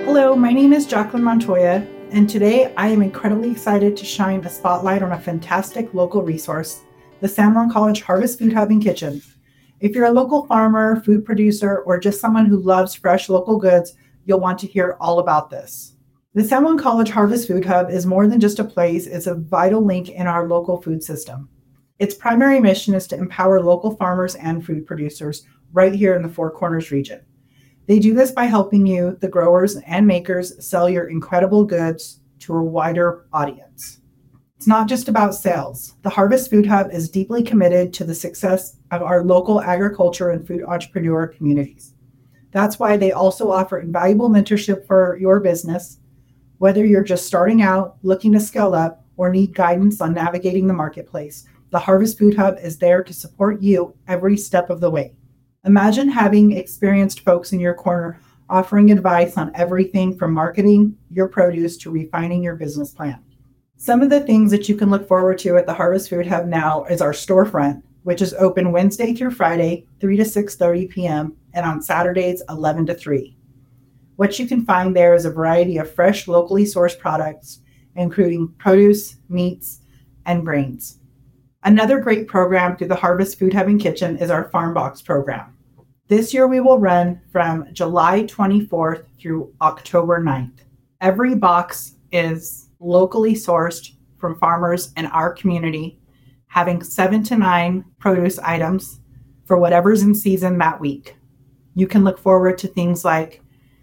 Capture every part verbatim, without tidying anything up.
Hello, my name is Jacqueline Montoya, and today I am incredibly excited to shine a spotlight on a fantastic local resource, the San Juan College Harvest Food Hub and Kitchen. If you're a local farmer, food producer, or just someone who loves fresh local goods, you'll want to hear all about this. The San Juan College Harvest Food Hub is more than just a place, it's a vital link in our local food system. Its primary mission is to empower local farmers and food producers right here in the Four Corners region. They do this by helping you, the growers and makers, sell your incredible goods to a wider audience. It's not just about sales. The Harvest Food Hub is deeply committed to the success of our local agriculture and food entrepreneur communities. That's why they also offer invaluable mentorship for your business, whether you're just starting out, looking to scale up, or need guidance on navigating the marketplace. The Harvest Food Hub is there to support you every step of the way. Imagine having experienced folks in your corner offering advice on everything from marketing your produce to refining your business plan. Some of the things that you can look forward to at the Harvest Food Hub now is our storefront, which is open Wednesday through Friday, three to six thirty p.m., and on Saturdays, eleven to three. What you can find there is a variety of fresh, locally sourced products, including produce, meats, and grains. Another great program through the Harvest Food Hub and Kitchen is our Farm Box program. This year we will run from July twenty-fourth through October ninth. Every box is locally sourced from farmers in our community, having seven to nine produce items for whatever's in season that week. You can look forward to things like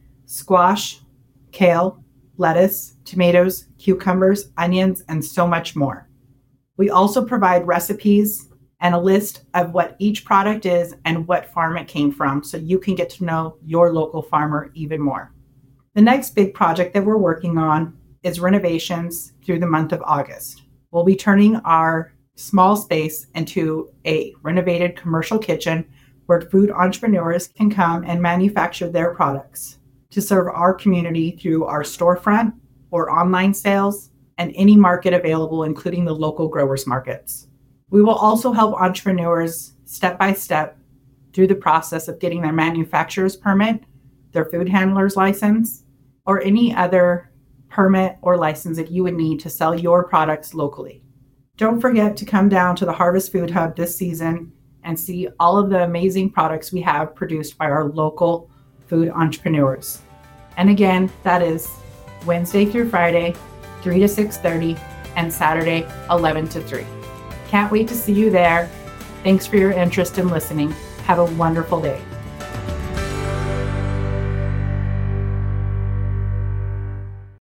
squash, kale, lettuce, tomatoes, cucumbers, onions, and so much more. We also provide recipes and a list of what each product is and what farm it came from, so you can get to know your local farmer even more. The next big project that we're working on is renovations through the month of August. We'll be turning our small space into a renovated commercial kitchen where food entrepreneurs can come and manufacture their products to serve our community through our storefront or online sales and any market available, including the local growers markets. We will also help entrepreneurs step by step through the process of getting their manufacturer's permit, their food handler's license, or any other permit or license that you would need to sell your products locally. Don't forget to come down to the Harvest Food Hub this season and see all of the amazing products we have produced by our local food entrepreneurs. And again, that is Wednesday through Friday, three to six thirty, and Saturday, eleven to three. Can't wait to see you there. Thanks for your interest in listening. Have a wonderful day.